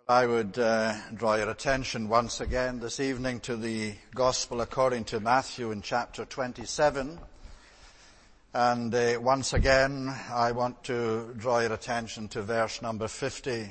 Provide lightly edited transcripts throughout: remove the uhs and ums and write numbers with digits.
I would draw your attention once again this evening to the Gospel according to Matthew in chapter 27. And once again, I want to draw your attention to verse number 50.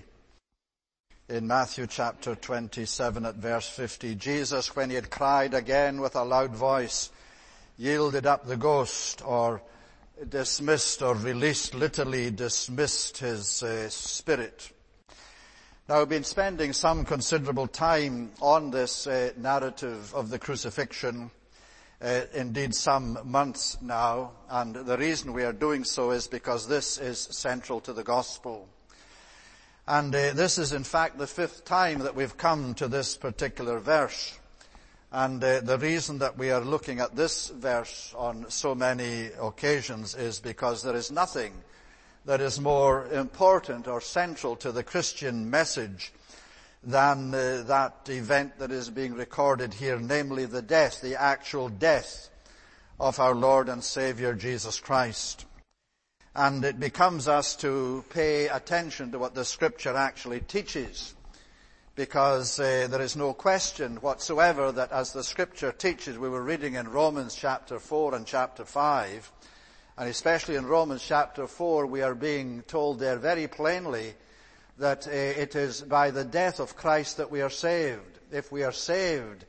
In Matthew chapter 27 at verse 50, Jesus, when he had cried again with a loud voice, yielded up the ghost, or dismissed or released, literally dismissed his spirit. Now, we've been spending some considerable time on this narrative of the crucifixion, indeed some months now, and the reason we are doing so is because this is central to the gospel. And this is in fact the fifth time that we've come to this particular verse. And the reason that we are looking at this verse on so many occasions is because there is nothing that is more important or central to the Christian message than that event that is being recorded here, namely the death, the actual death of our Lord and Savior Jesus Christ. And it becomes us to pay attention to what the Scripture actually teaches, because there is no question whatsoever that as the Scripture teaches, we were reading in Romans chapter 4 and chapter 5, and especially in Romans chapter 4, we are being told there very plainly that it is by the death of Christ that we are saved. If we are saved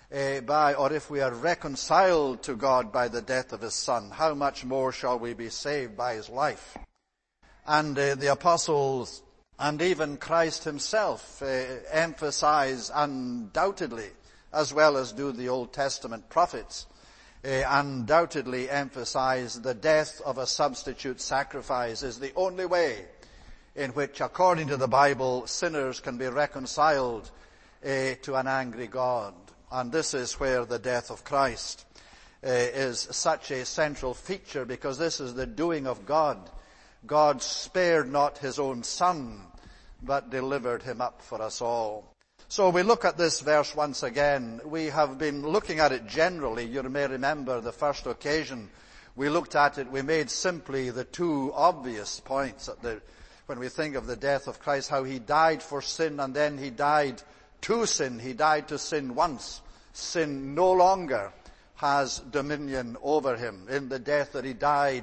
if we are reconciled to God by the death of His Son, how much more shall we be saved by His life? And the apostles and even Christ Himself emphasize undoubtedly, as well as do the Old Testament prophets, undoubtedly emphasize the death of a substitute sacrifice is the only way in which, according to the Bible, sinners can be reconciled to an angry God. And this is where the death of Christ is such a central feature, because this is the doing of God. God spared not His own Son, but delivered Him up for us all. So we look at this verse once again. We have been looking at it generally. You may remember the first occasion we looked at it, we made simply the two obvious points when we think of the death of Christ, how He died for sin and then He died to sin. He died to sin once. Sin no longer has dominion over Him. In the death that He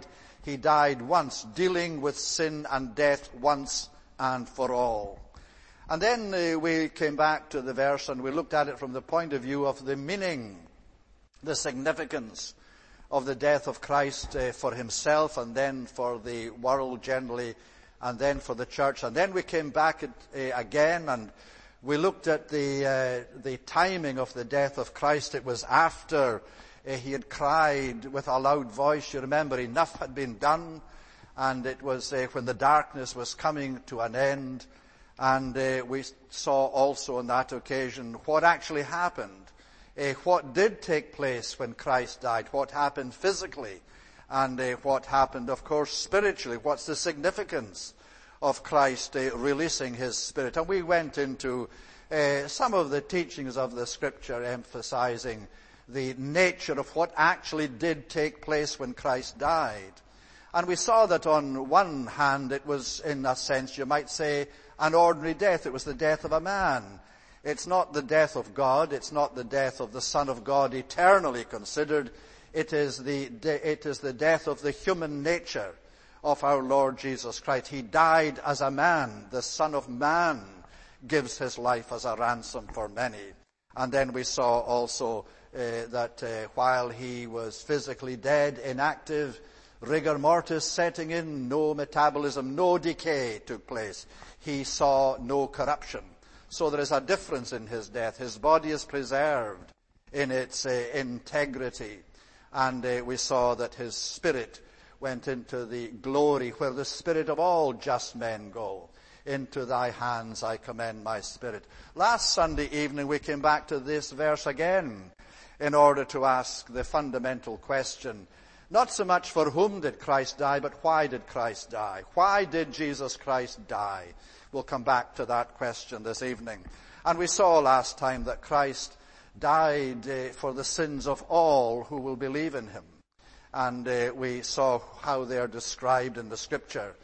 died once, dealing with sin and death once and for all. And then we came back to the verse and we looked at it from the point of view of the meaning, the significance of the death of Christ for Himself, and then for the world generally, and then for the church. And then we came back again and we looked at the timing of the death of Christ. It was after He had cried with a loud voice. You remember, enough had been done, and it was when the darkness was coming to an end. And we saw also on that occasion what actually happened, what did take place when Christ died, what happened physically, and what happened, of course, spiritually. What's the significance of Christ releasing His Spirit? And we went into some of the teachings of the Scripture emphasizing the nature of what actually did take place when Christ died. And we saw that on one hand it was, in a sense, you might say, an ordinary death. It was the death of a man. It's not the death of God. It's not the death of the Son of God eternally considered. It is the death of the human nature of our Lord Jesus Christ. He died as a man. The Son of Man gives His life as a ransom for many. And then we saw also that while He was physically dead, inactive, rigor mortis setting in, no metabolism, no decay took place. He saw no corruption. So there is a difference in His death. His body is preserved in its integrity. And we saw that His spirit went into the glory where the spirit of all just men go. Into Thy hands I commend my spirit. Last Sunday evening we came back to this verse again in order to ask the fundamental question, not so much for whom did Christ die, but why did Christ die? Why did Jesus Christ die? We'll come back to that question this evening. And we saw last time that Christ died for the sins of all who will believe in Him. And we saw how they are described in the Scripture.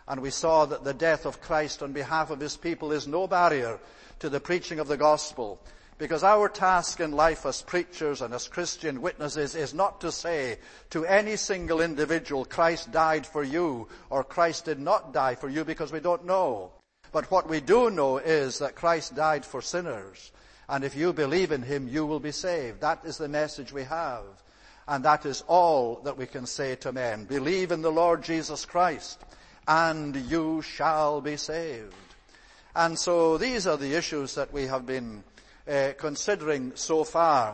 And we saw that the death of Christ on behalf of his people is no barrier to the preaching of the gospel. Because our task in life as preachers and as Christian witnesses is not to say to any single individual, Christ died for you, or Christ did not die for you, because we don't know. But what we do know is that Christ died for sinners. And if you believe in him, you will be saved. That is the message we have. And that is all that we can say to men. Believe in the Lord Jesus Christ, and you shall be saved. And so these are the issues that we have been considering so far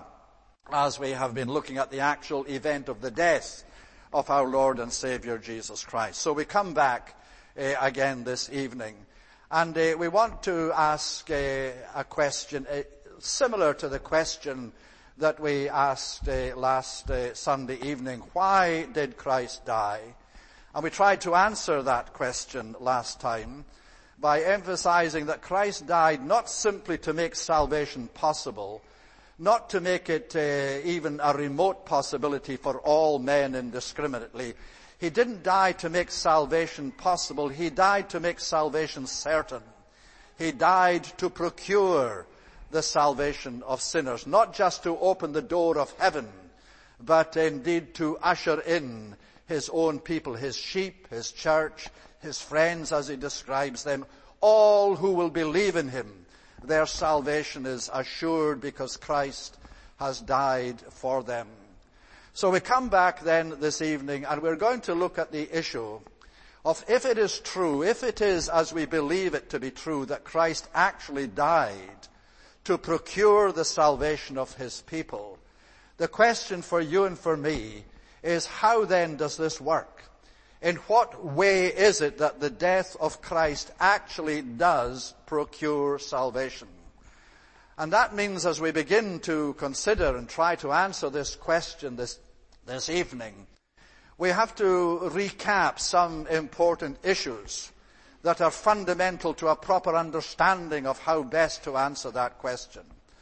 as we have been looking at the actual event of the death of our Lord and Savior Jesus Christ. So we come back again this evening, and we want to ask a question similar to the question that we asked last Sunday evening. Why did Christ die? And we tried to answer that question last time by emphasizing that Christ died not simply to make salvation possible, not to make it even a remote possibility for all men indiscriminately. He didn't die to make salvation possible. He died to make salvation certain. He died to procure the salvation of sinners, not just to open the door of heaven, but indeed to usher in his own people, his sheep, his church, his friends as he describes them, all who will believe in him. Their salvation is assured because Christ has died for them. So we come back then this evening, and we're going to look at the issue of if it is true, if it is as we believe it to be true, that Christ actually died to procure the salvation of his people. The question for you and for me is, how then does this work? In what way is it that the death of Christ actually does procure salvation? And that means, as we begin to consider and try to answer this question this evening, we have to recap some important issues that are fundamental to a proper understanding of how best to answer that question.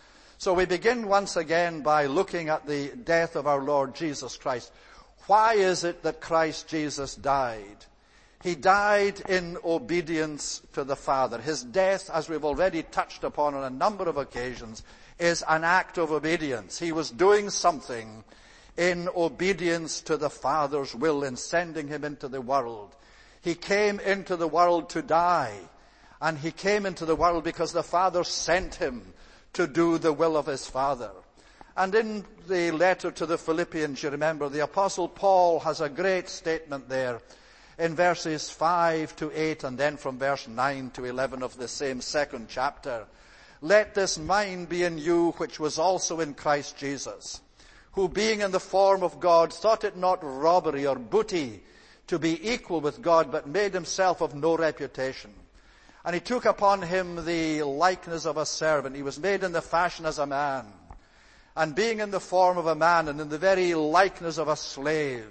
So we begin once again by looking at the death of our Lord Jesus Christ. Why is it that Christ Jesus died? He died in obedience to the Father. His death, as we've already touched upon on a number of occasions, is an act of obedience. He was doing something in obedience to the Father's will in sending him into the world. He came into the world to die, and he came into the world because the Father sent him to do the will of his Father. And in the letter to the Philippians, you remember, the Apostle Paul has a great statement there in verses 5 to 8 and then from verse 9 to 11 of the same second chapter. Let this mind be in you which was also in Christ Jesus, who being in the form of God thought it not robbery or booty to be equal with God, but made himself of no reputation. And he took upon him the likeness of a servant. He was made in the fashion as a man. And being in the form of a man and in the very likeness of a slave,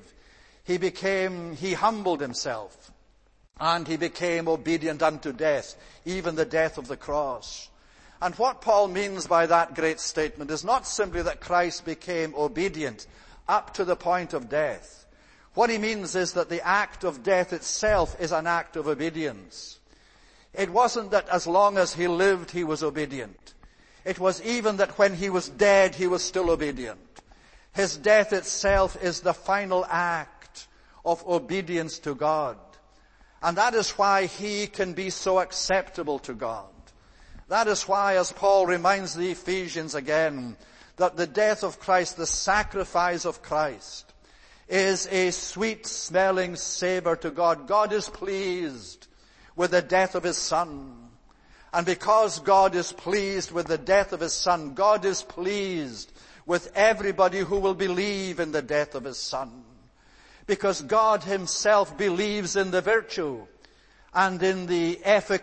he humbled himself, and he became obedient unto death, even the death of the cross. And what Paul means by that great statement is not simply that Christ became obedient up to the point of death. What he means is that the act of death itself is an act of obedience. It wasn't that as long as he lived, he was obedient. It was even that when he was dead, he was still obedient. His death itself is the final act of obedience to God. And that is why he can be so acceptable to God. That is why, as Paul reminds the Ephesians again, that the death of Christ, the sacrifice of Christ, is a sweet-smelling savor to God. God is pleased with the death of his Son. And because God is pleased with the death of his Son, God is pleased with everybody who will believe in the death of his Son. Because God himself believes in the virtue and in the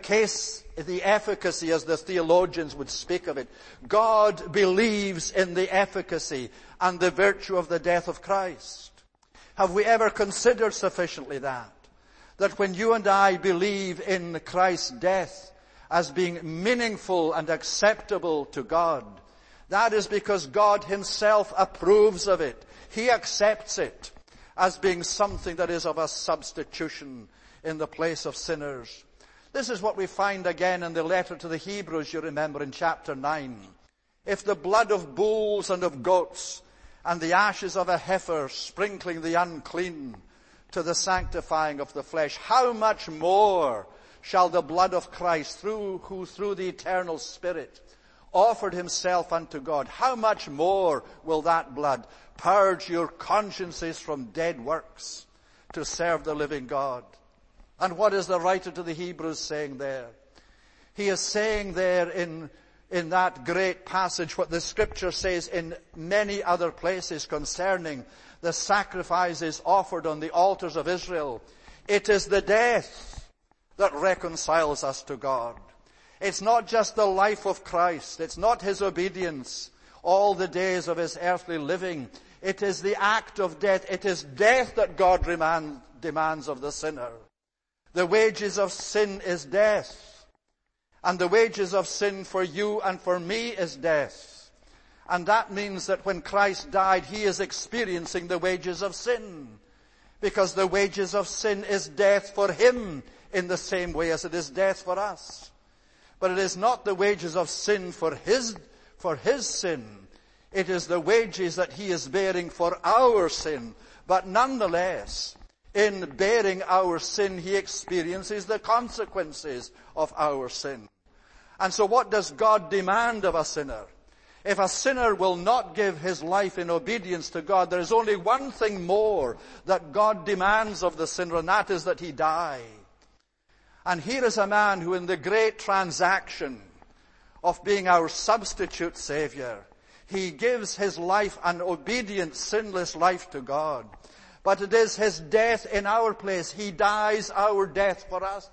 efficacy, as the theologians would speak of it. God believes in the efficacy and the virtue of the death of Christ. Have we ever considered sufficiently that when you and I believe in Christ's death as being meaningful and acceptable to God, that is because God himself approves of it. He accepts it as being something that is of a substitution in the place of sinners. This is what we find again in the letter to the Hebrews, you remember, in chapter 9. If the blood of bulls and of goats and the ashes of a heifer sprinkling the unclean to the sanctifying of the flesh, how much more shall the blood of Christ, who through the eternal Spirit offered himself unto God, how much more will that blood purge your consciences from dead works to serve the living God? And what is the writer to the Hebrews saying there? He is saying there in that great passage what the Scripture says in many other places concerning the sacrifices offered on the altars of Israel. It is the death that reconciles us to God. It's not just the life of Christ. It's not his obedience all the days of his earthly living. It is the act of death. It is death that God demands of the sinner. The wages of sin is death. And the wages of sin for you and for me is death. And that means that when Christ died, he is experiencing the wages of sin. Because the wages of sin is death for him in the same way as it is death for us. But it is not the wages of sin for his sin. It is the wages that he is bearing for our sin. But nonetheless, in bearing our sin, he experiences the consequences of our sin. And so what does God demand of a sinner? If a sinner will not give his life in obedience to God, there is only one thing more that God demands of the sinner, and that is that he die. And here is a man who in the great transaction of being our substitute Savior, he gives his life an obedient, sinless life to God. But it is his death in our place. He dies our death for us,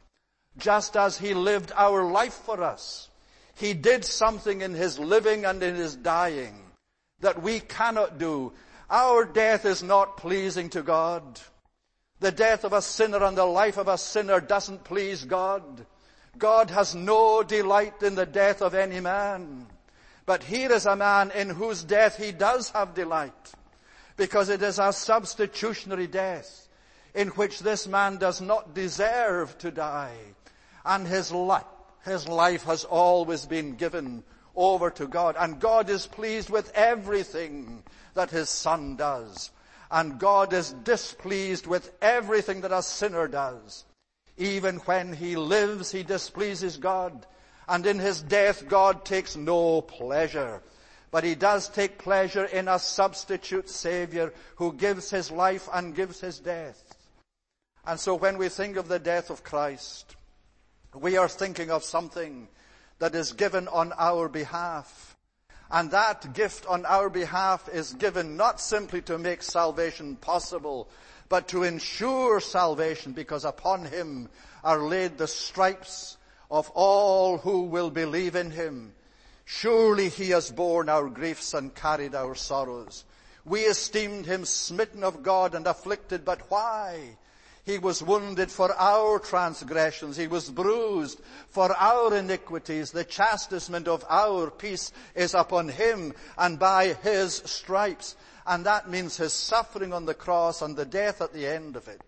just as he lived our life for us. He did something in his living and in his dying that we cannot do. Our death is not pleasing to God. The death of a sinner and the life of a sinner doesn't please God. God has no delight in the death of any man. But here is a man in whose death he does have delight, because it is a substitutionary death in which this man does not deserve to die. And his life has always been given over to God. And God is pleased with everything that his Son does. And God is displeased with everything that a sinner does. Even when he lives, he displeases God. And in his death, God takes no pleasure. But he does take pleasure in a substitute Savior who gives his life and gives his death. And so when we think of the death of Christ, we are thinking of something that is given on our behalf. And that gift on our behalf is given not simply to make salvation possible, but to ensure salvation, because upon him are laid the stripes of all who will believe in him. Surely he has borne our griefs and carried our sorrows. We esteemed him smitten of God and afflicted, but why? He was wounded for our transgressions. He was bruised for our iniquities. The chastisement of our peace is upon him, and by his stripes. And that means his suffering on the cross and the death at the end of it.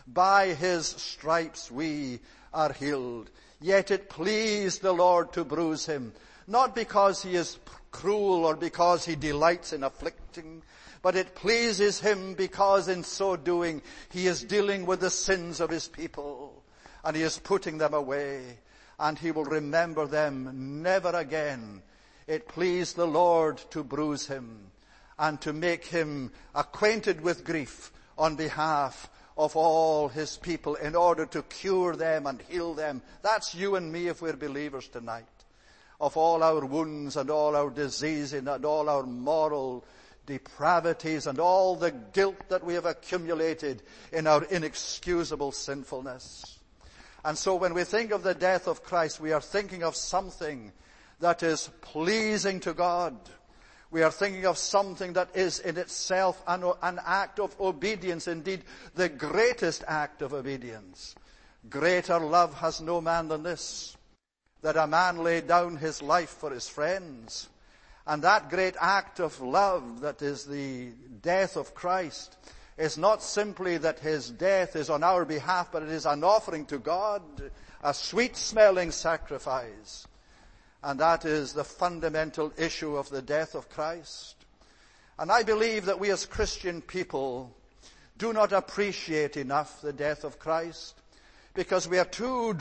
By his stripes we are healed. Yet it pleased the Lord to bruise him, not because he is cruel or because he delights in afflicting, but it pleases him because in so doing he is dealing with the sins of his people, and he is putting them away, and he will remember them never again. It pleased the Lord to bruise him and to make him acquainted with grief on behalf of all his people in order to cure them and heal them. That's you and me if we're believers tonight. Of all our wounds and all our disease and all our moral depravities and all the guilt that we have accumulated in our inexcusable sinfulness. And so when we think of the death of Christ, we are thinking of something that is pleasing to God. We are thinking of something that is in itself an act of obedience, indeed the greatest act of obedience. Greater love has no man than this, that a man lay down his life for his friends. And that great act of love that is the death of Christ is not simply that his death is on our behalf, but it is an offering to God, a sweet-smelling sacrifice. And that is the fundamental issue of the death of Christ. And I believe that we as Christian people do not appreciate enough the death of Christ, because we are too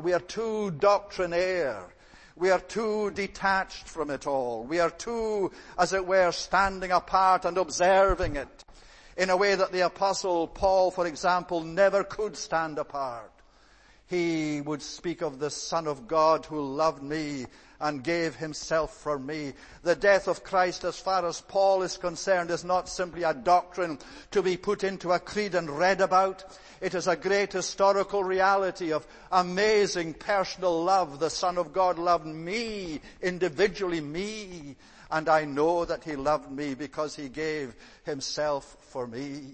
doctrinaire. We are too detached from it all. We are too, as it were, standing apart and observing it in a way that the Apostle Paul, for example, never could stand apart. He would speak of the Son of God who loved me and gave himself for me. The death of Christ, as far as Paul is concerned, is not simply a doctrine to be put into a creed and read about. It is a great historical reality of amazing personal love. The Son of God loved me, individually me, and I know that he loved me because he gave himself for me.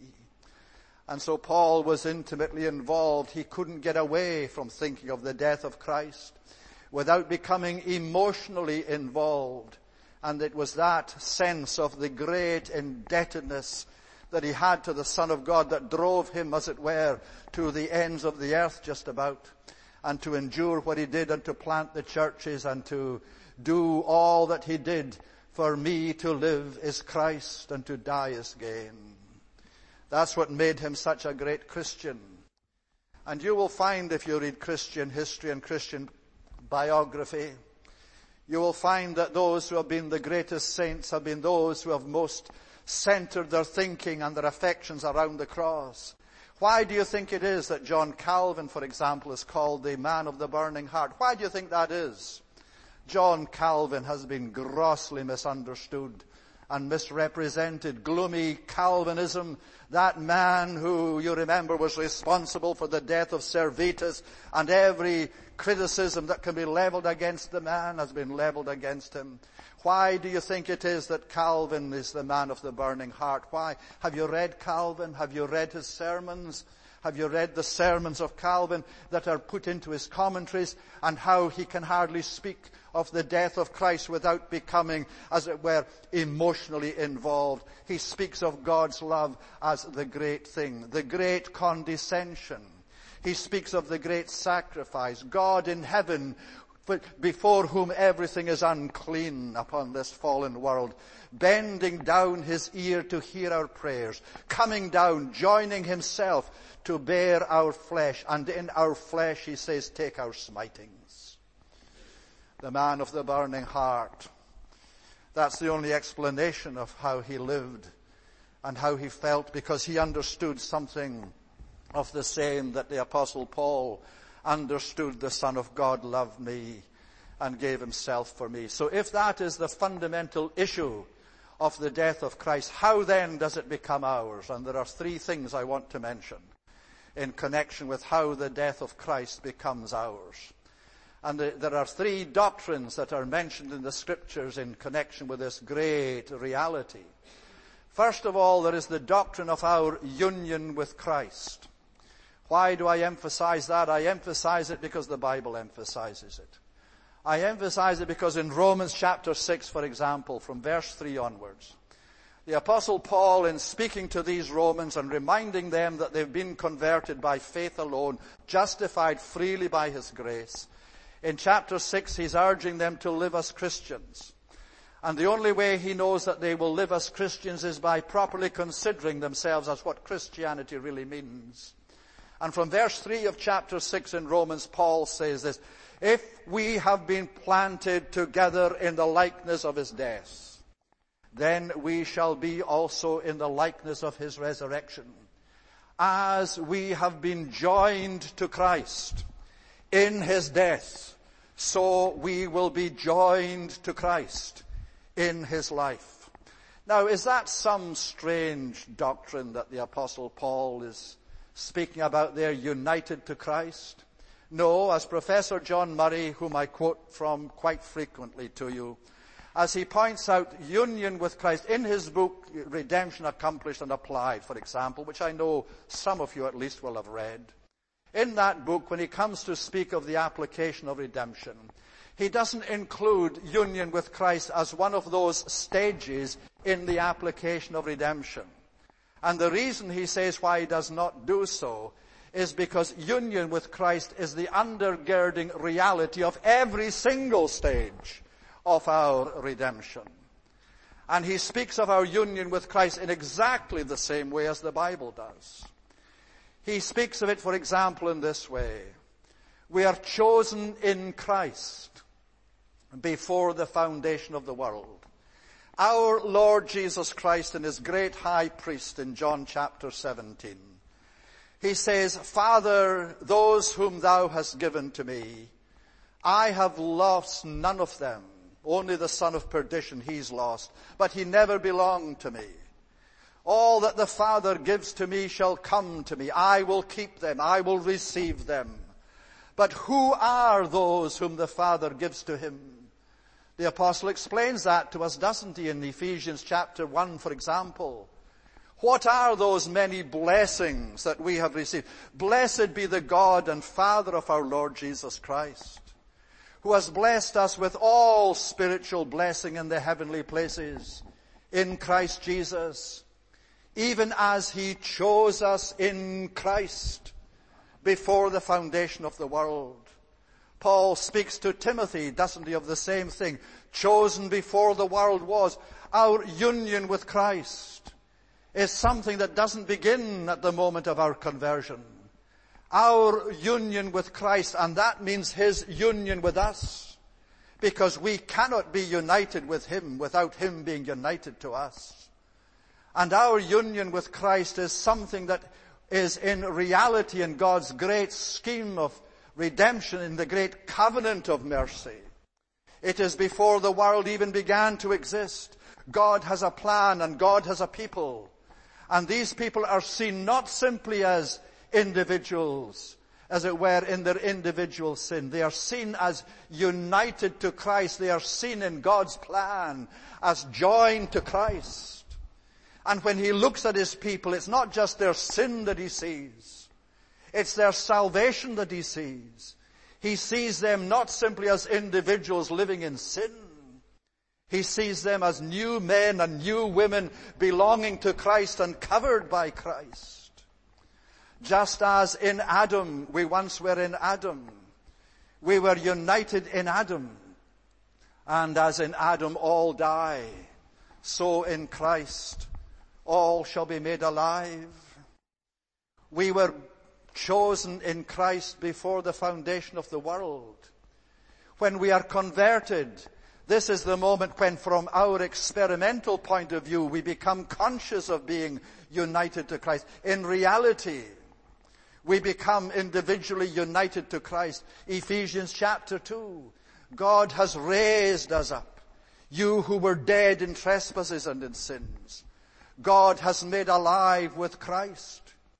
And so Paul was intimately involved. He couldn't get away from thinking of the death of Christ without becoming emotionally involved. And it was that sense of the great indebtedness that he had to the Son of God that drove him, as it were, to the ends of the earth just about, and to endure what he did, and to plant the churches, and to do all that he did. For me to live is Christ, and to die is gain. That's what made him such a great Christian. And you will find, if you read Christian history and Christian biography, you will find that those who have been the greatest saints have been those who have most centered their thinking and their affections around the cross. Why do you think it is that John Calvin, for example, is called the man of the burning heart? Why do you think that is? John Calvin has been grossly misunderstood and misrepresented. Gloomy Calvinism, that man who, you remember, was responsible for the death of Servetus, and every criticism that can be leveled against the man has been leveled against him. Why do you think it is that Calvin is the man of the burning heart? Why? Have you read Calvin? Have you read his sermons? Have you read the sermons of Calvin that are put into his commentaries, and how he can hardly speak of the death of Christ without becoming, as it were, emotionally involved? He speaks of God's love as the great thing, the great condescension. He speaks of the great sacrifice, God in heaven, before whom everything is unclean upon this fallen world, bending down his ear to hear our prayers, coming down, joining himself to bear our flesh, and in our flesh, he says, take our smitings. The man of the burning heart. That's the only explanation of how he lived and how he felt, because he understood something of the same that the Apostle Paul understood. The Son of God loved me and gave himself for me. So if that is the fundamental issue of the death of Christ, how then does it become ours? And there are three things I want to mention in connection with how the death of Christ becomes ours. And there are three doctrines that are mentioned in the Scriptures in connection with this great reality. First of all, there is the doctrine of our union with Christ. Why do I emphasize that? I emphasize it because the Bible emphasizes it. I emphasize it because in Romans chapter 6, for example, from verse 3 onwards, the Apostle Paul, in speaking to these Romans and reminding them that they've been converted by faith alone, justified freely by his grace, in chapter 6 he's urging them to live as Christians. And the only way he knows that they will live as Christians is by properly considering themselves as what Christianity really means. And from verse 3 of chapter 6 in Romans, Paul says this: if we have been planted together in the likeness of his death, then we shall be also in the likeness of his resurrection. As we have been joined to Christ in his death, so we will be joined to Christ in his life. Now, is that some strange doctrine that the Apostle Paul is speaking about there, united to Christ? No, as Professor John Murray, whom I quote from quite frequently to you, as he points out union with Christ in his book, Redemption Accomplished and Applied, for example, which I know some of you at least will have read. In that book, when he comes to speak of the application of redemption, he doesn't include union with Christ as one of those stages in the application of redemption. And the reason he says why he does not do so is because union with Christ is the undergirding reality of every single stage of our redemption. And he speaks of our union with Christ in exactly the same way as the Bible does. He speaks of it, for example, in this way. We are chosen in Christ before the foundation of the world. Our Lord Jesus Christ and his great high priest in John chapter 17. He says, Father, those whom thou hast given to me, I have lost none of them. Only the son of perdition he's lost, but he never belonged to me. All that the Father gives to me shall come to me. I will keep them. I will receive them. But who are those whom the Father gives to him? The apostle explains that to us, doesn't he, in Ephesians chapter 1, for example. What are those many blessings that we have received? Blessed be the God and Father of our Lord Jesus Christ, who has blessed us with all spiritual blessing in the heavenly places in Christ Jesus, even as he chose us in Christ before the foundation of the world. Paul speaks to Timothy, doesn't he, of the same thing. Chosen before the world was. Our union with Christ is something that doesn't begin at the moment of our conversion. Our union with Christ, and that means his union with us, because we cannot be united with him without him being united to us. And our union with Christ is something that is in reality in God's great scheme of redemption, in the great covenant of mercy. It is before the world even began to exist. God has a plan and God has a people. And these people are seen not simply as individuals, as it were, in their individual sin. They are seen as united to Christ. They are seen in God's plan as joined to Christ. And when he looks at his people, it's not just their sin that he sees. It's their salvation that he sees. He sees them not simply as individuals living in sin. He sees them as new men and new women belonging to Christ and covered by Christ. Just as in Adam, we once were in Adam. We were united in Adam. And as in Adam all die, so in Christ all shall be made alive. We were chosen in Christ before the foundation of the world. When we are converted, this is the moment when, from our experimental point of view, we become conscious of being united to Christ. In reality, we become individually united to Christ. Ephesians chapter 2. God has raised us up. You who were dead in trespasses and in sins, God has made alive with Christ.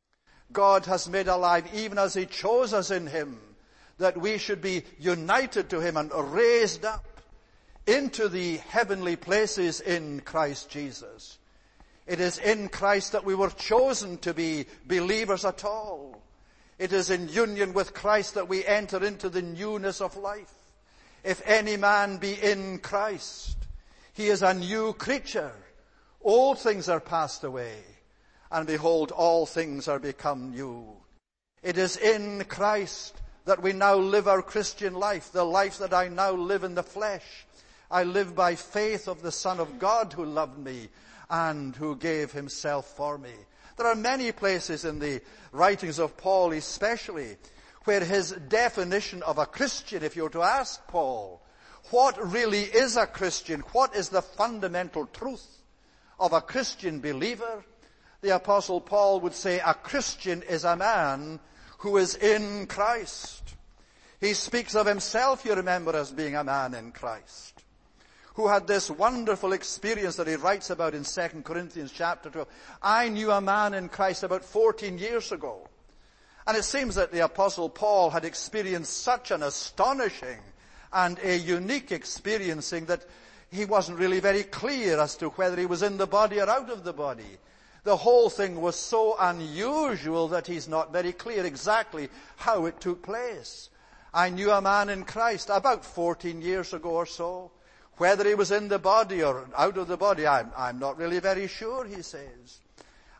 God has made alive even as he chose us in him, that we should be united to him and raised up into the heavenly places in Christ Jesus. It is in Christ that we were chosen to be believers at all. It is in union with Christ that we enter into the newness of life. If any man be in Christ, he is a new creature. Old things are passed away, and behold, all things are become new. It is in Christ that we now live our Christian life, the life that I now live in the flesh. I live by faith of the Son of God who loved me and who gave himself for me. There are many places in the writings of Paul especially where his definition of a Christian, if you were to ask Paul, what really is a Christian? What is the fundamental truth of a Christian believer? The Apostle Paul would say a Christian is a man who is in Christ. He speaks of himself, you remember, as being a man in Christ, who had this wonderful experience that he writes about in 2 Corinthians chapter 12. I knew a man in Christ about 14 years ago. And it seems that the Apostle Paul had experienced such an astonishing and a unique experiencing that he wasn't really very clear as to whether he was in the body or out of the body. The whole thing was so unusual that he's not very clear exactly how it took place. I knew a man in Christ about 14 years ago or so. Whether he was in the body or out of the body, I'm not really very sure, he says.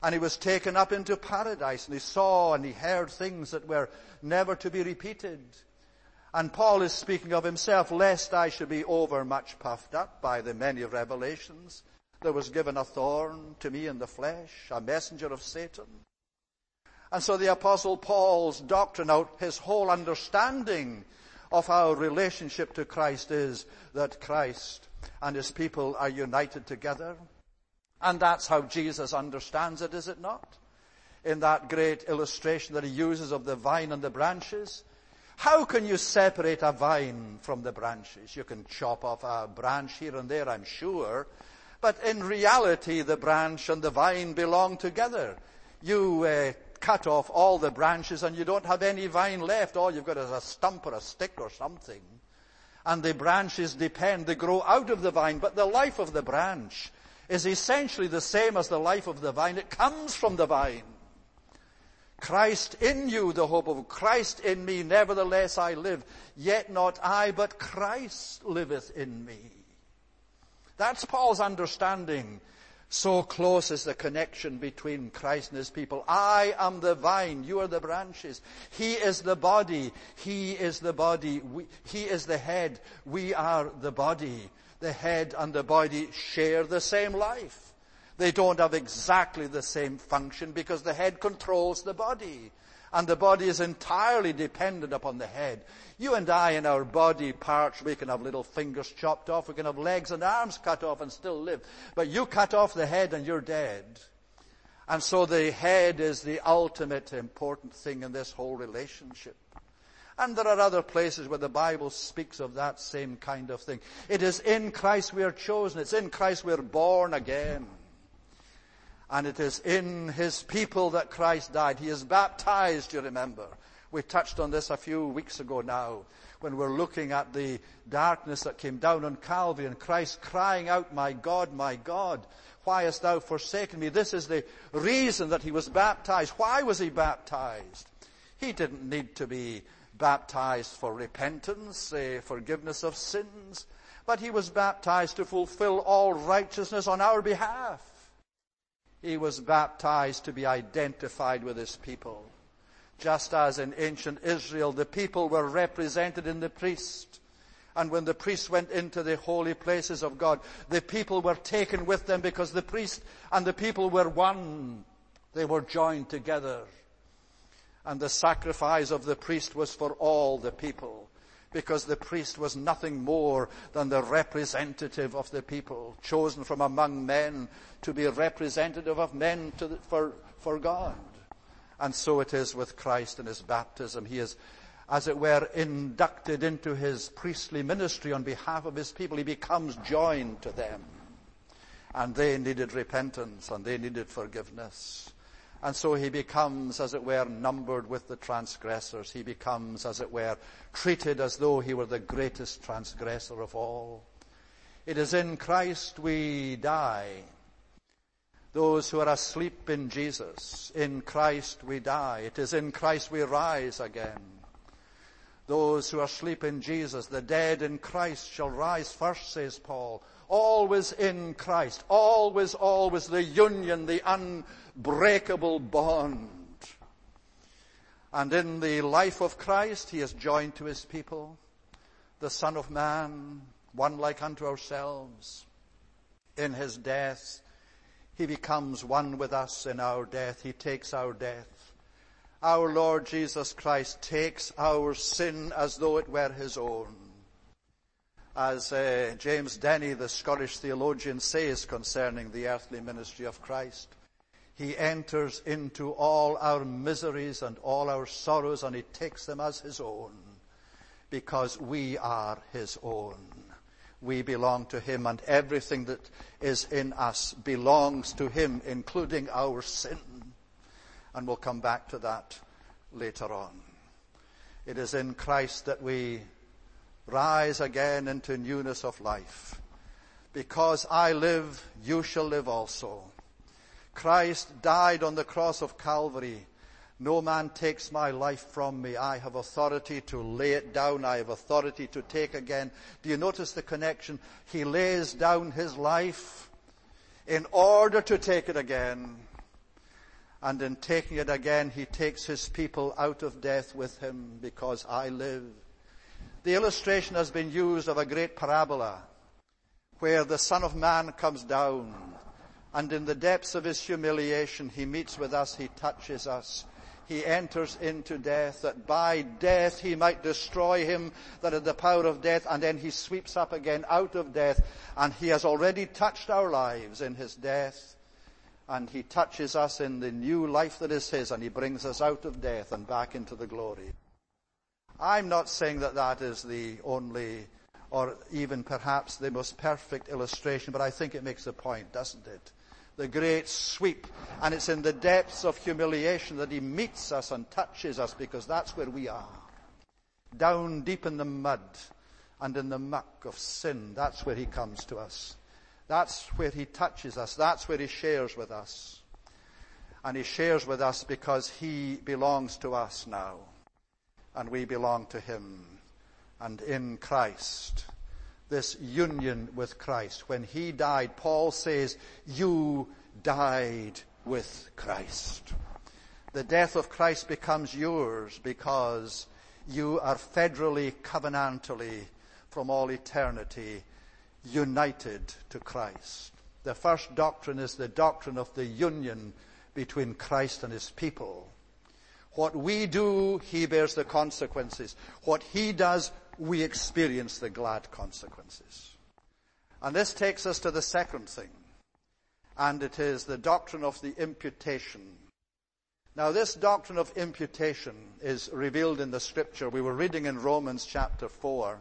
And he was taken up into paradise, and he saw and he heard things that were never to be repeated. And Paul is speaking of himself, lest I should be overmuch puffed up by the many revelations. There was given a thorn to me in the flesh, a messenger of Satan. And so the Apostle Paul's doctrine, out his whole understanding of our relationship to Christ is that Christ and his people are united together. And that's how Jesus understands it, is it not? In that great illustration that he uses of the vine and the branches. How can you separate a vine from the branches? You can chop off a branch here and there, I'm sure. But in reality, the branch and the vine belong together. You cut off all the branches and you don't have any vine left. All you've got is a stump or a stick or something. And the branches they grow out of the vine. But the life of the branch is essentially the same as the life of the vine. It comes from the vine. Christ in you, the hope of Christ in me, nevertheless I live. Yet not I, but Christ liveth in me. That's Paul's understanding. So close is the connection between Christ and his people. I am the vine, you are the branches. He is the body, he is the body, he is the head, we are the body. The head and the body share the same life. They don't have exactly the same function because the head controls the body. And the body is entirely dependent upon the head. You and I, in our body parts, we can have little fingers chopped off, we can have legs and arms cut off and still live. But you cut off the head and you're dead. And so the head is the ultimate important thing in this whole relationship. And there are other places where the Bible speaks of that same kind of thing. It is in Christ we are chosen. It's in Christ we are born again. And it is in his people that Christ died. He is baptized, you remember. We touched on this a few weeks ago now, when we're looking at the darkness that came down on Calvary and Christ crying out, my God, why hast thou forsaken me? This is the reason that he was baptized. Why was he baptized? He didn't need to be baptized for repentance, forgiveness of sins, but he was baptized to fulfill all righteousness on our behalf. He was baptized to be identified with his people. Just as in ancient Israel, the people were represented in the priest. And when the priest went into the holy places of God, the people were taken with them because the priest and the people were one. They were joined together. And the sacrifice of the priest was for all the people, because the priest was nothing more than the representative of the people, chosen from among men to be a representative of men for God. And so it is with Christ in his baptism. He is, as it were, inducted into his priestly ministry on behalf of his people. He becomes joined to them. And they needed repentance and they needed forgiveness. And so he becomes, as it were, numbered with the transgressors. He becomes, as it were, treated as though he were the greatest transgressor of all. It is in Christ we die. Those who are asleep in Jesus, in Christ we die. It is in Christ we rise again. Those who are asleep in Jesus, the dead in Christ shall rise first, says Paul. Always in Christ. Always, always the union, the unbreakable bond. And in the life of Christ, he is joined to his people. The Son of Man, one like unto ourselves. In his death, he becomes one with us in our death. He takes our death. Our Lord Jesus Christ takes our sin as though it were his own. As James Denny, the Scottish theologian, says concerning the earthly ministry of Christ, he enters into all our miseries and all our sorrows, and he takes them as his own, because we are his own. We belong to him, and everything that is in us belongs to him, including our sin. And we'll come back to that later on. It is in Christ that we rise again into newness of life. Because I live, you shall live also. Christ died on the cross of Calvary. No man takes my life from me. I have authority to lay it down. I have authority to take again. Do you notice the connection? He lays down his life in order to take it again. And in taking it again, he takes his people out of death with him, because I live. The illustration has been used of a great parabola where the Son of Man comes down, and in the depths of his humiliation, he meets with us, he touches us. He enters into death, that by death he might destroy him that had the power of death, and then he sweeps up again out of death, and he has already touched our lives in his death, and he touches us in the new life that is his, and he brings us out of death and back into the glory. I'm not saying that that is the only, or even perhaps the most perfect illustration, but I think it makes a point, doesn't it? The great sweep, and it's in the depths of humiliation that he meets us and touches us, because that's where we are. Down deep in the mud and in the muck of sin, that's where he comes to us. That's where he touches us. That's where he shares with us. And he shares with us because he belongs to us now, and we belong to him. And in Christ, this union with Christ, when he died, Paul says, you died with Christ. The death of Christ becomes yours because you are federally, covenantally, from all eternity, united to Christ. The first doctrine is the doctrine of the union between Christ and his people. What we do, he bears the consequences. What he does, we experience the glad consequences. And this takes us to the second thing, and it is the doctrine of the imputation. Now, this doctrine of imputation is revealed in the Scripture. We were reading in Romans chapter 4,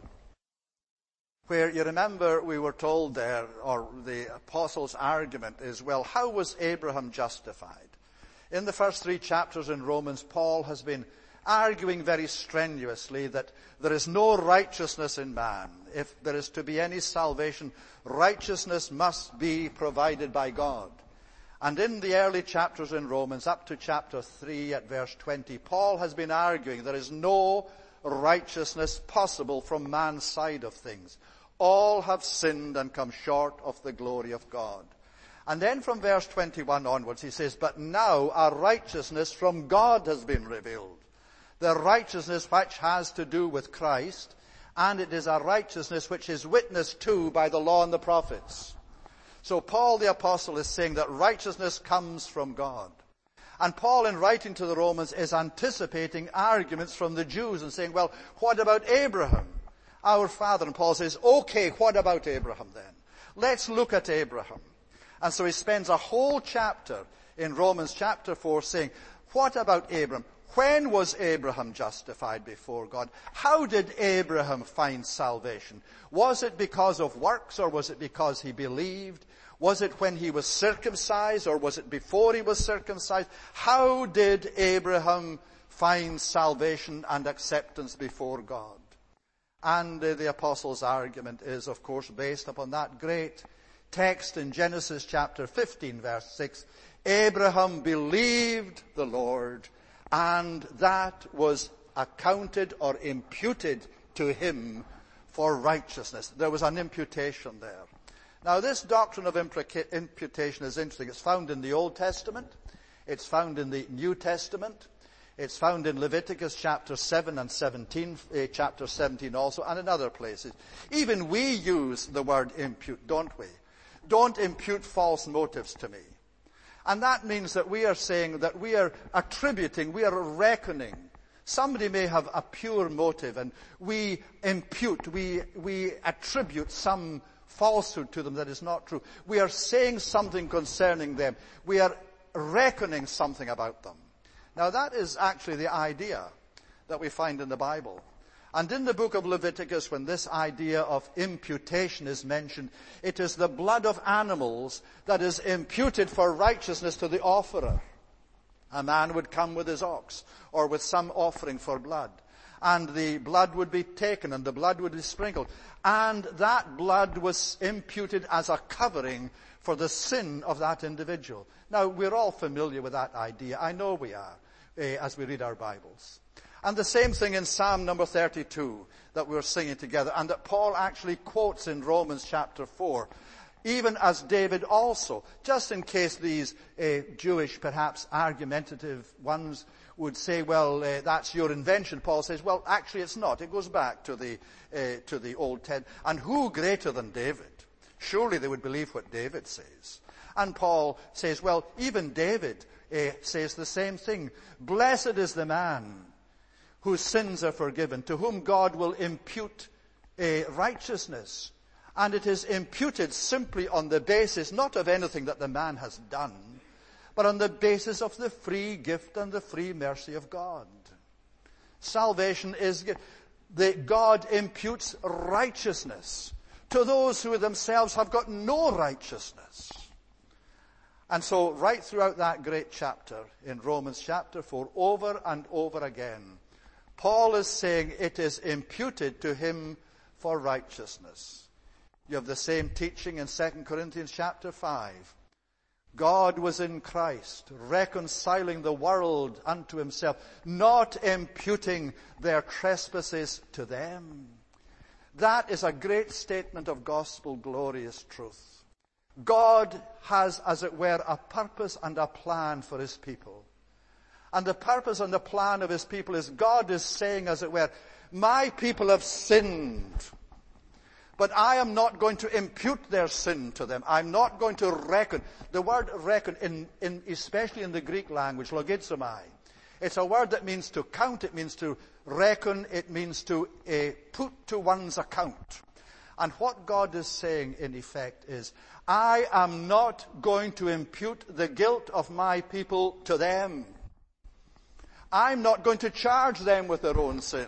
where you remember we were told there, or the apostle's argument is, well, how was Abraham justified? In the first 3 chapters in Romans, Paul has been arguing very strenuously that there is no righteousness in man. If there is to be any salvation, righteousness must be provided by God. And in the early chapters in Romans, up to chapter 3 at verse 20, Paul has been arguing there is no righteousness possible from man's side of things. All have sinned and come short of the glory of God. And then from verse 21 onwards, he says, but now our righteousness from God has been revealed. The righteousness which has to do with Christ, and it is a righteousness which is witnessed to by the law and the prophets. So Paul the apostle is saying that righteousness comes from God. And Paul, in writing to the Romans, is anticipating arguments from the Jews and saying, well, what about Abraham, our father? And Paul says, okay, what about Abraham then? Let's look at Abraham. And so he spends a whole chapter in Romans chapter 4 saying, what about Abraham? When was Abraham justified before God? How did Abraham find salvation? Was it because of works, or was it because he believed? Was it when he was circumcised, or was it before he was circumcised? How did Abraham find salvation and acceptance before God? And the apostle's argument is, of course, based upon that great text in Genesis chapter 15, verse 6. Abraham believed the Lord, and that was accounted or imputed to him for righteousness. There was an imputation there. Now, this doctrine of imputation is interesting. It's found in the Old Testament. It's found in the New Testament. It's found in Leviticus chapter 7 and 17, chapter 17 also, and in other places. Even we use the word impute, don't we? Don't impute false motives to me. And that means that we are saying that we are attributing, we are reckoning. Somebody may have a pure motive, and we impute, we attribute some falsehood to them that is not true. We are saying something concerning them. We are reckoning something about them. Now, that is actually the idea that we find in the Bible. And in the book of Leviticus, when this idea of imputation is mentioned, it is the blood of animals that is imputed for righteousness to the offerer. A man would come with his ox, or with some offering for blood, and the blood would be taken, and the blood would be sprinkled, and that blood was imputed as a covering for the sin of that individual. Now, we're all familiar with that idea. I know we are, as we read our Bibles. And the same thing in Psalm number 32 that we're singing together, and that Paul actually quotes in Romans chapter 4. even as David also. Just in case these Jewish, perhaps argumentative ones would say, well, that's your invention. Paul says, well, actually it's not. It goes back to the Old Testament. And who greater than David? Surely they would believe what David says. And Paul says, well, even David says the same thing. Blessed is the man whose sins are forgiven, to whom God will impute righteousness. And it is imputed simply on the basis, not of anything that the man has done, but on the basis of the free gift and the free mercy of God. Salvation is that God imputes righteousness to those who themselves have got no righteousness. And so right throughout that great chapter in Romans chapter 4, over and over again, Paul is saying it is imputed to him for righteousness. You have the same teaching in 2 Corinthians chapter 5. God was in Christ, reconciling the world unto himself, not imputing their trespasses to them. That is a great statement of gospel glorious truth. God has, as it were, a purpose and a plan for his people. And the purpose and the plan of his people is God is saying, as it were, my people have sinned, but I am not going to impute their sin to them. I'm not going to reckon. The word reckon, especially in the Greek language, logizomai, it's a word that means to count, it means to reckon, it means to put to one's account. And what God is saying, in effect, is, I am not going to impute the guilt of my people to them. I'm not going to charge them with their own sin.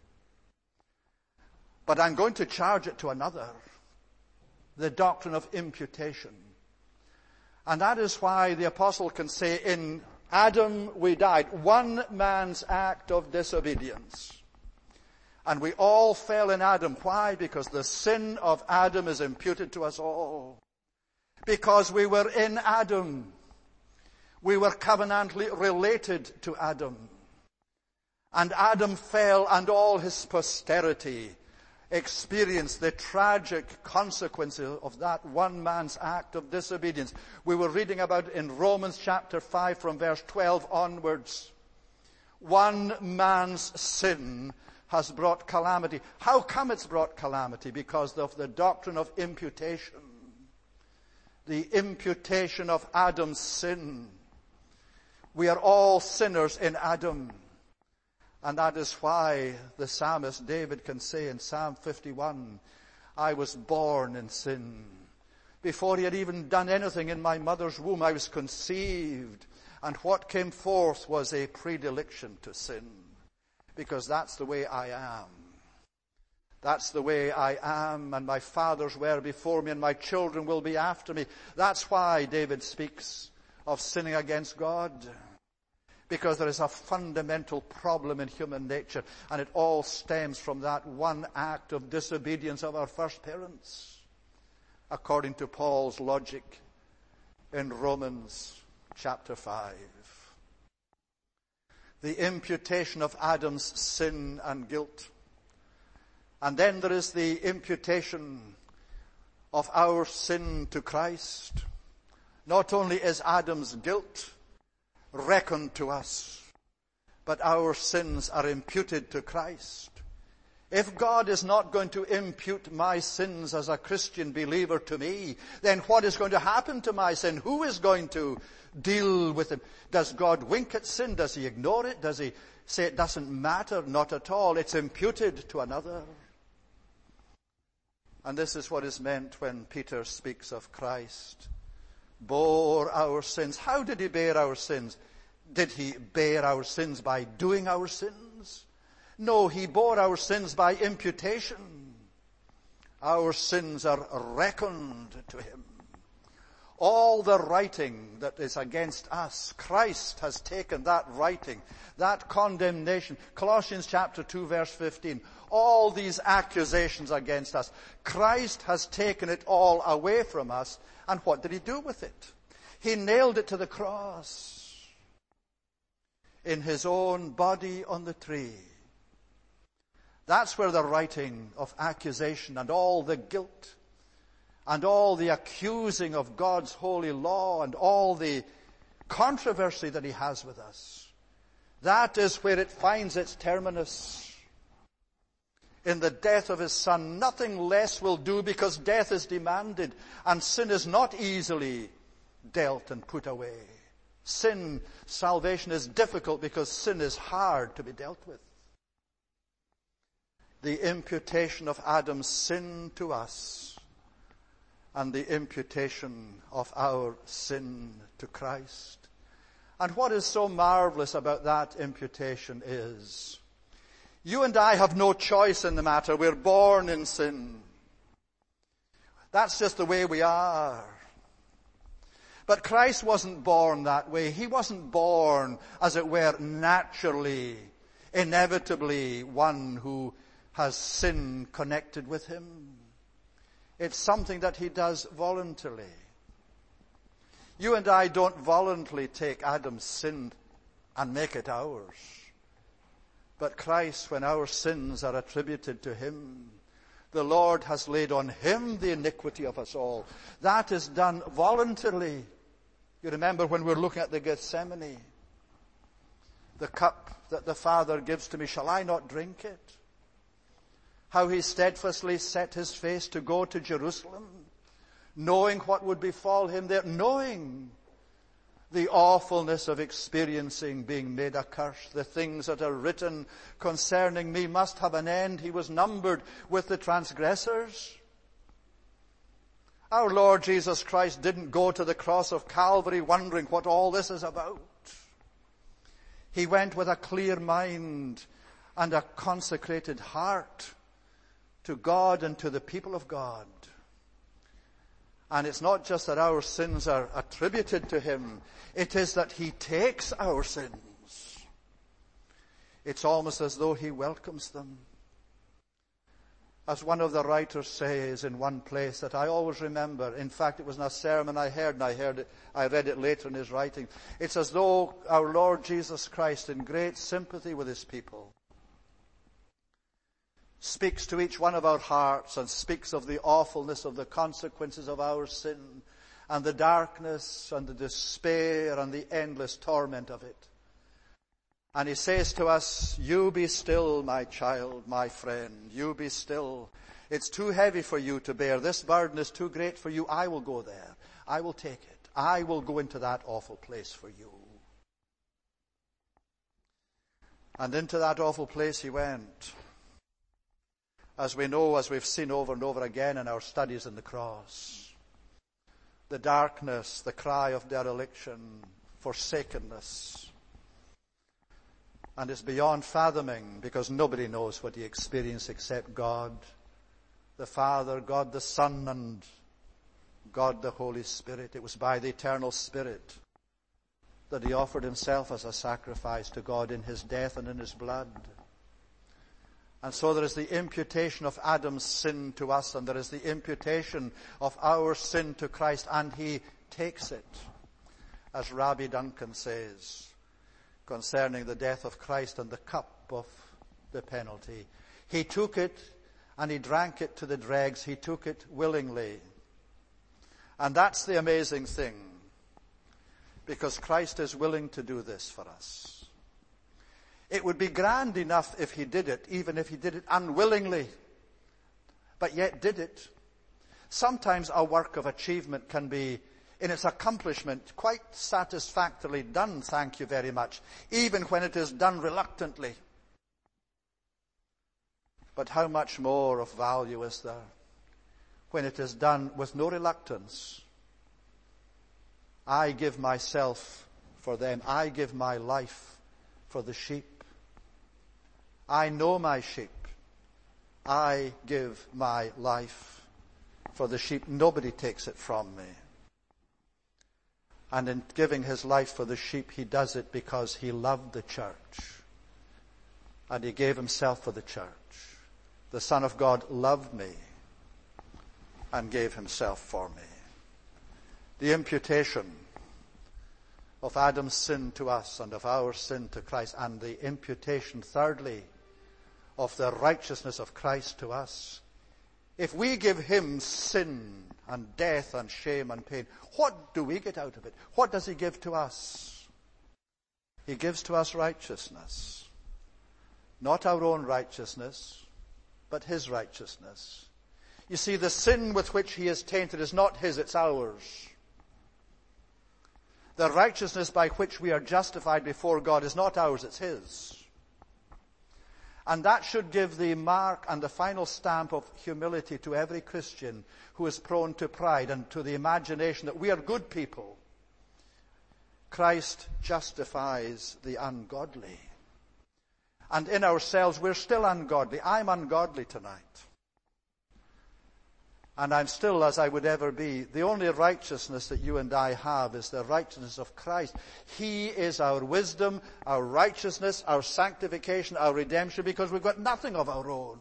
But I'm going to charge it to another. The doctrine of imputation. And that is why the apostle can say, in Adam we died. One man's act of disobedience. And we all fell in Adam. Why? Because the sin of Adam is imputed to us all. Because we were in Adam. We were covenantally related to Adam. And Adam fell, and all his posterity experienced the tragic consequences of that one man's act of disobedience. We were reading about it in Romans chapter 5 from verse 12 onwards. One man's sin has brought calamity. How come it's brought calamity? Because of the doctrine of imputation. The imputation of Adam's sin. We are all sinners in Adam. And that is why the psalmist David can say in Psalm 51, I was born in sin. Before he had even done anything in my mother's womb, I was conceived. And what came forth was a predilection to sin. Because that's the way I am. That's the way I am, and my fathers were before me, and my children will be after me. That's why David speaks of sinning against God. Because there is a fundamental problem in human nature, and it all stems from that one act of disobedience of our first parents, according to Paul's logic in Romans chapter 5. The imputation of Adam's sin and guilt. And then there is the imputation of our sin to Christ. Not only is Adam's guilt reckoned to us, but our sins are imputed to Christ. If God is not going to impute my sins as a Christian believer to me, then what is going to happen to my sin? Who is going to deal with it? Does God wink at sin? Does he ignore it? Does he say it doesn't matter? Not at all. It's imputed to another. And this is what is meant when Peter speaks of Christ bore our sins. How did he bear our sins? Did he bear our sins by doing our sins? No, he bore our sins by imputation. Our sins are reckoned to him. All the writing that is against us, Christ has taken that writing, that condemnation. Colossians chapter 2 verse 15. All these accusations against us, Christ has taken it all away from us. And what did he do with it? He nailed it to the cross in his own body on the tree. That's where the writing of accusation and all the guilt and all the accusing of God's holy law and all the controversy that he has with us. That is where it finds its terminus. In the death of his Son, nothing less will do, because death is demanded and sin is not easily dealt and put away. Salvation is difficult because sin is hard to be dealt with. The imputation of Adam's sin to us and the imputation of our sin to Christ. And what is so marvelous about that imputation is, you and I have no choice in the matter. We're born in sin. That's just the way we are. But Christ wasn't born that way. He wasn't born, as it were, naturally, inevitably one who has sin connected with him. It's something that he does voluntarily. You and I don't voluntarily take Adam's sin and make it ours. But Christ, when our sins are attributed to him, the Lord has laid on him the iniquity of us all. That is done voluntarily. You remember when we were looking at the Gethsemane, the cup that the Father gives to me, shall I not drink it? How he steadfastly set his face to go to Jerusalem, knowing what would befall him there, knowing the awfulness of experiencing being made a curse. The things that are written concerning me must have an end. He was numbered with the transgressors. Our Lord Jesus Christ didn't go to the cross of Calvary wondering what all this is about. He went with a clear mind and a consecrated heart to God and to the people of God. And it's not just that our sins are attributed to him. It is that he takes our sins. It's almost as though he welcomes them. As one of the writers says in one place that I always remember, in fact it was in a sermon I heard, and I read it later in his writing. It's as though our Lord Jesus Christ, in great sympathy with his people, speaks to each one of our hearts and speaks of the awfulness of the consequences of our sin and the darkness and the despair and the endless torment of it. And he says to us, you be still, my child, my friend, you be still. It's too heavy for you to bear. This burden is too great for you. I will go there. I will take it. I will go into that awful place for you. And into that awful place he went. As we know, as we've seen over and over again in our studies in the cross. The darkness, the cry of dereliction, forsakenness. And it's beyond fathoming, because nobody knows what he experienced except God, the Father, God the Son, and God the Holy Spirit. It was by the eternal Spirit that he offered himself as a sacrifice to God in his death and in his blood. And so there is the imputation of Adam's sin to us, and there is the imputation of our sin to Christ, and he takes it, as Rabbi Duncan says, concerning the death of Christ and the cup of the penalty. He took it and he drank it to the dregs. He took it willingly. And that's the amazing thing, because Christ is willing to do this for us. It would be grand enough if he did it, even if he did it unwillingly, but yet did it. Sometimes a work of achievement can be, in its accomplishment, quite satisfactorily done, thank you very much, even when it is done reluctantly. But how much more of value is there when it is done with no reluctance? I give myself for them. I give my life for the sheep. I know my sheep. I give my life for the sheep. Nobody takes it from me. And in giving his life for the sheep, he does it because he loved the church. And he gave himself for the church. The Son of God loved me and gave himself for me. The imputation of Adam's sin to us and of our sin to Christ, and the imputation, thirdly, of the righteousness of Christ to us. If we give him sin and death and shame and pain. What do we get out of it? What does he give to us? He gives to us righteousness. Not our own righteousness, but his righteousness. You see, the sin with which he is tainted is not his, it's ours. The righteousness by which we are justified before God is not ours, it's his. And that should give the mark and the final stamp of humility to every Christian who is prone to pride and to the imagination that we are good people. Christ justifies the ungodly. And in ourselves, we're still ungodly. I'm ungodly tonight. And I'm still, as I would ever be, the only righteousness that you and I have is the righteousness of Christ. He is our wisdom, our righteousness, our sanctification, our redemption, because we've got nothing of our own.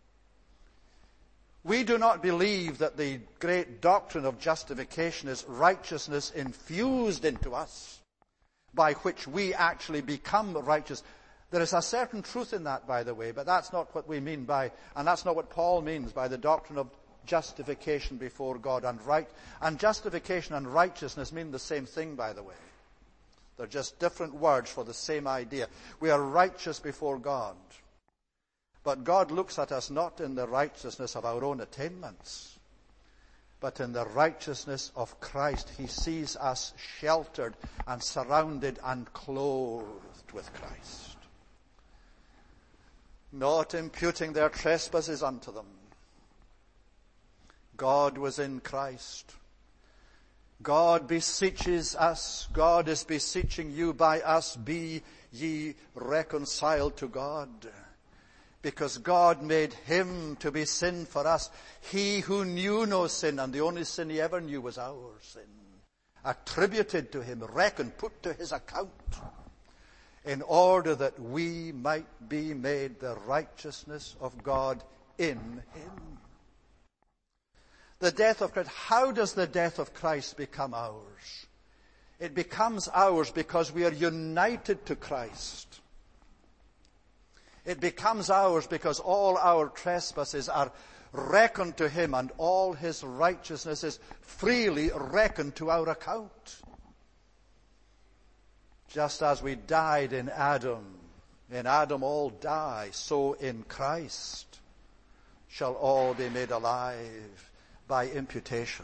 We do not believe that the great doctrine of justification is righteousness infused into us, by which we actually become righteous. There is a certain truth in that, by the way, but that's not what we mean by, and that's not what Paul means by the doctrine of justification before God and right. And justification and righteousness mean the same thing, by the way. They're just different words for the same idea. We are righteous before God. But God looks at us not in the righteousness of our own attainments, but in the righteousness of Christ. He sees us sheltered and surrounded and clothed with Christ. Not imputing their trespasses unto them. God was in Christ. God beseeches us. God is beseeching you by us. Be ye reconciled to God. Because God made him to be sin for us. He who knew no sin, and the only sin he ever knew was our sin. Attributed to him, reckoned, put to his account. In order that we might be made the righteousness of God in him. The death of Christ. How does the death of Christ become ours? It becomes ours because we are united to Christ. It becomes ours because all our trespasses are reckoned to him and all his righteousness is freely reckoned to our account. Just as we died in Adam all die, so in Christ shall all be made alive by imputation.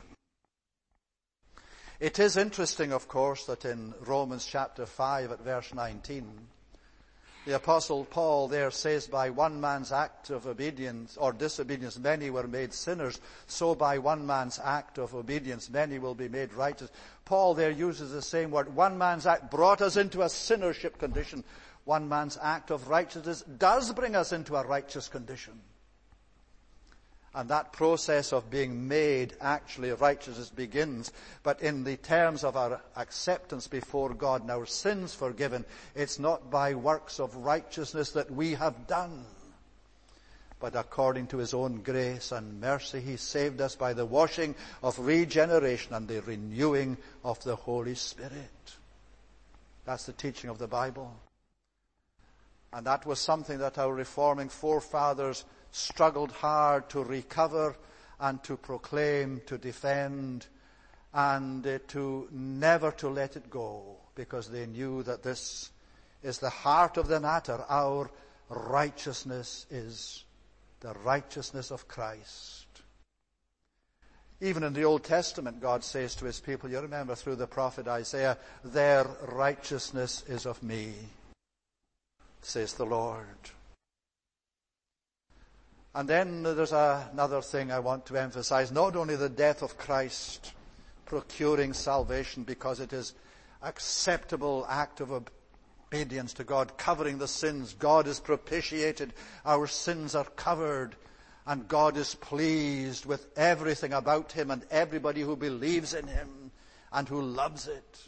It is interesting, of course, that in Romans chapter 5 at verse 19, the Apostle Paul there says, by one man's act of obedience or disobedience, many were made sinners. So by one man's act of obedience, many will be made righteous. Paul there uses the same word. One man's act brought us into a sinnership condition. One man's act of righteousness does bring us into a righteous condition. And that process of being made actually righteousness begins. But in the terms of our acceptance before God and our sins forgiven, it's not by works of righteousness that we have done. But according to his own grace and mercy, he saved us by the washing of regeneration and the renewing of the Holy Spirit. That's the teaching of the Bible. And that was something that our reforming forefathers struggled hard to recover and to proclaim, to defend, and to never to let it go, because they knew that this is the heart of the matter. Our righteousness is the righteousness of Christ. Even in the Old Testament, God says to his people, you remember through the prophet Isaiah, their righteousness is of me, says the Lord. And then there's another thing I want to emphasize. Not only the death of Christ procuring salvation because it is acceptable act of obedience to God, covering the sins. God is propitiated. Our sins are covered. And God is pleased with everything about him and everybody who believes in him and who loves it.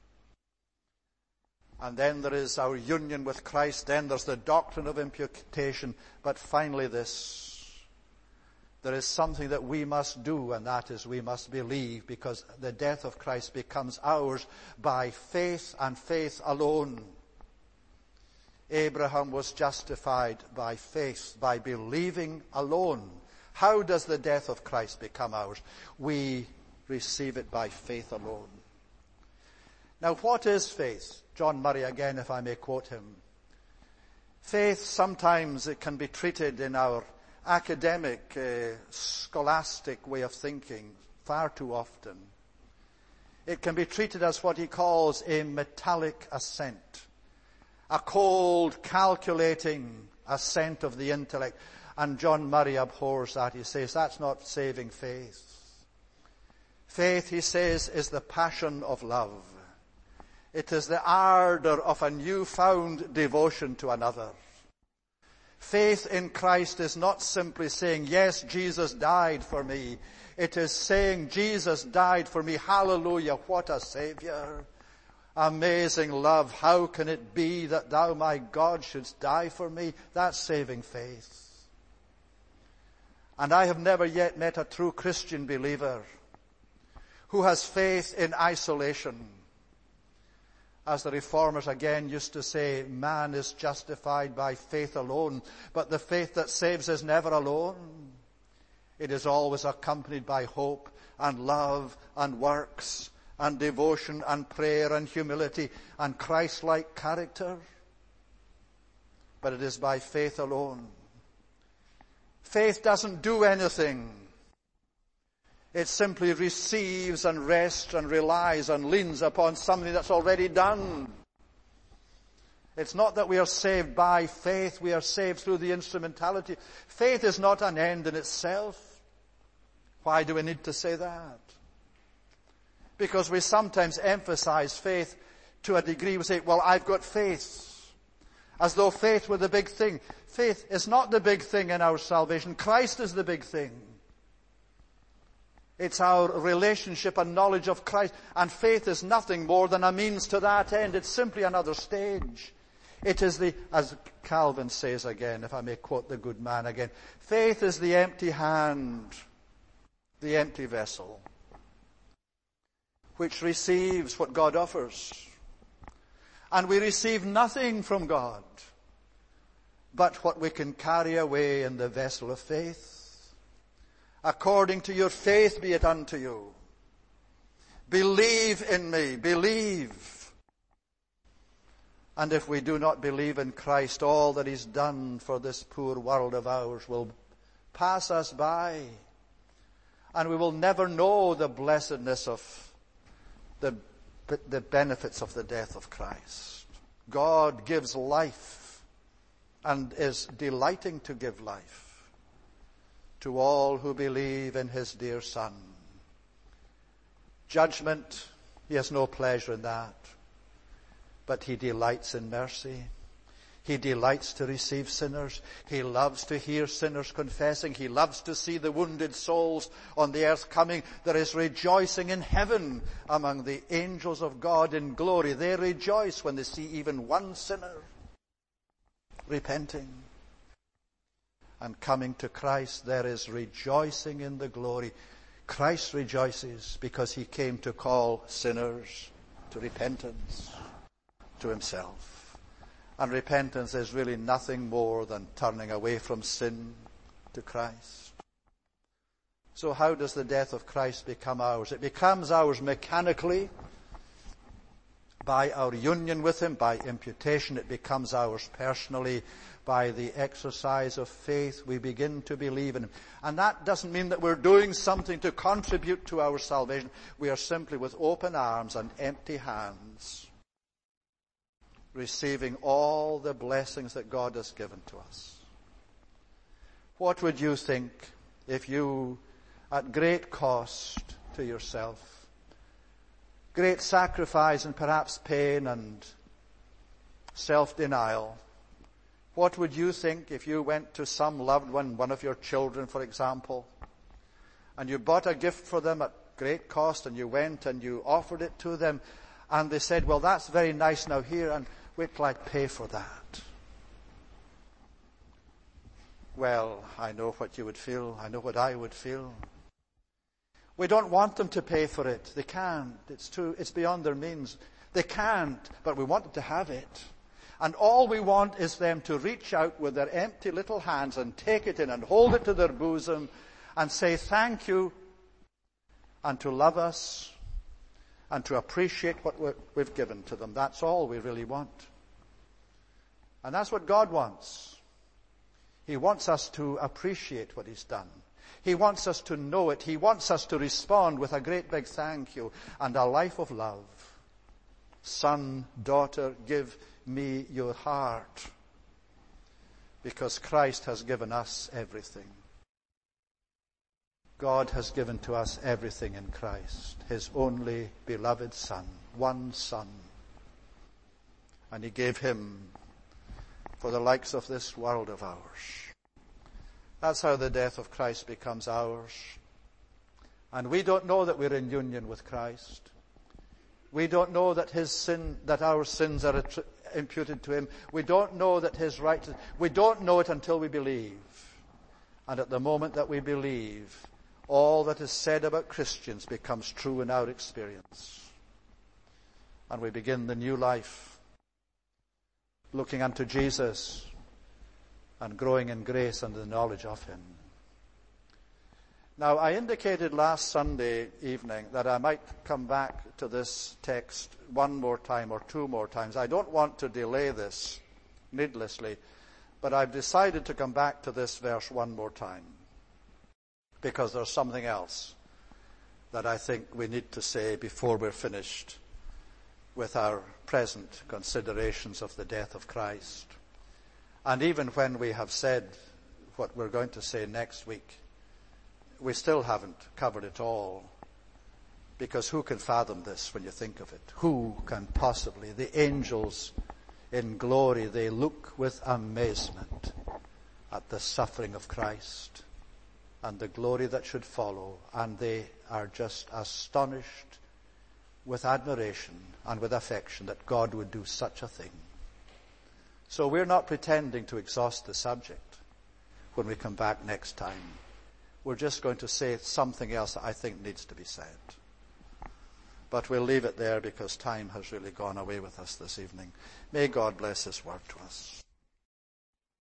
And then there is our union with Christ. Then there's the doctrine of imputation. But finally this. There is something that we must do, and that is we must believe, because the death of Christ becomes ours by faith and faith alone. Abraham was justified by faith, by believing alone. How does the death of Christ become ours? We receive it by faith alone. Now, what is faith? John Murray again, if I may quote him. Faith, sometimes it can be treated in our academic, scholastic way of thinking far too often. It can be treated as what he calls a metallic assent, a cold, calculating assent of the intellect. And John Murray abhors that. He says that's not saving faith. Faith, he says, is the passion of love. It is the ardor of a newfound devotion to another. Faith in Christ is not simply saying, yes, Jesus died for me. It is saying, Jesus died for me. Hallelujah, what a Savior. Amazing love. How can it be that thou, my God, shouldst die for me? That's saving faith. And I have never yet met a true Christian believer who has faith in isolation. As the Reformers again used to say, man is justified by faith alone, but the faith that saves is never alone. It is always accompanied by hope and love and works and devotion and prayer and humility and Christ-like character. But it is by faith alone. Faith doesn't do anything. It simply receives and rests and relies and leans upon something that's already done. It's not that we are saved by faith. We are saved through the instrumentality. Faith is not an end in itself. Why do we need to say that? Because we sometimes emphasize faith to a degree. We say, well, I've got faith. As though faith were the big thing. Faith is not the big thing in our salvation. Christ is the big thing. It's our relationship and knowledge of Christ. And faith is nothing more than a means to that end. It's simply another stage. It is as Calvin says again, if I may quote the good man again, faith is the empty hand, the empty vessel, which receives what God offers. And we receive nothing from God but what we can carry away in the vessel of faith. According to your faith be it unto you. Believe in me. Believe. And if we do not believe in Christ, all that He's done for this poor world of ours will pass us by. And we will never know the blessedness of the benefits of the death of Christ. God gives life and is delighting to give life to all who believe in His dear Son. Judgment, He has no pleasure in that. But He delights in mercy. He delights to receive sinners. He loves to hear sinners confessing. He loves to see the wounded souls on the earth coming. There is rejoicing in heaven among the angels of God in glory. They rejoice when they see even one sinner repenting and coming to Christ. There is rejoicing in the glory. Christ rejoices because He came to call sinners to repentance, to Himself. And repentance is really nothing more than turning away from sin to Christ. So how does the death of Christ become ours? It becomes ours mechanically by our union with Him, by imputation. It becomes ours personally by the exercise of faith. We begin to believe in Him. And that doesn't mean that we're doing something to contribute to our salvation. We are simply with open arms and empty hands, receiving all the blessings that God has given to us. What would you think if you, at great cost to yourself, great sacrifice and perhaps pain and self-denial, what would you think if you went to some loved one of your children, for example, and you bought a gift for them at great cost, and you went and you offered it to them, and they said, well, that's very nice, now here, and wait till I pay for that. Well, I know what you would feel. I know what I would feel. We don't want them to pay for it. They can't. It's beyond their means. They can't, but we want them to have it. And all we want is them to reach out with their empty little hands and take it in and hold it to their bosom and say thank you, and to love us and to appreciate what we've given to them. That's all we really want. And that's what God wants. He wants us to appreciate what He's done. He wants us to know it. He wants us to respond with a great big thank you and a life of love. Son, daughter, give me your heart, because Christ has given us everything. God has given to us everything in Christ, His only beloved Son, one Son. And He gave Him for the likes of this world of ours. That's how the death of Christ becomes ours. And we don't know that we're in union with Christ. We don't know that that our sins are imputed to Him. We don't know that His righteousness. We don't know it until we believe. And at the moment that we believe, all that is said about Christians becomes true in our experience. And we begin the new life, looking unto Jesus and growing in grace and the knowledge of Him. Now, I indicated last Sunday evening that I might come back to this text one more time or two more times. I don't want to delay this needlessly, but I've decided to come back to this verse one more time, because there's something else that I think we need to say before we're finished with our present considerations of the death of Christ. And even when we have said what we're going to say next week, we still haven't covered it all. Because who can fathom this when you think of it? Who can possibly? The angels in glory, they look with amazement at the suffering of Christ and the glory that should follow, and they are just astonished with admiration and with affection that God would do such a thing. So we're not pretending to exhaust the subject when we come back next time. We're just going to say something else that I think needs to be said. But we'll leave it there because time has really gone away with us this evening. May God bless His word to us.